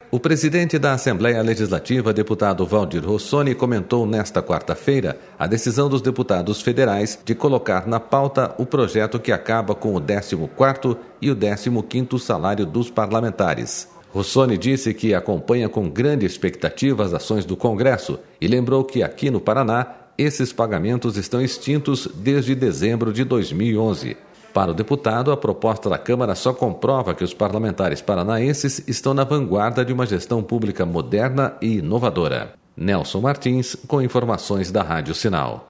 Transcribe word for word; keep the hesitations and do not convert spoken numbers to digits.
O presidente da Assembleia Legislativa, deputado Valdir Rossoni, comentou nesta quarta-feira a decisão dos deputados federais de colocar na pauta o projeto que acaba com o décimo quarto e o décimo quinto salário dos parlamentares. Rossoni disse que acompanha com grande expectativa as ações do Congresso e lembrou que aqui no Paraná esses pagamentos estão extintos desde dezembro de dois mil e onze. Para o deputado, a proposta da Câmara só comprova que os parlamentares paranaenses estão na vanguarda de uma gestão pública moderna e inovadora. Nelson Martins, com informações da Rádio Sinal.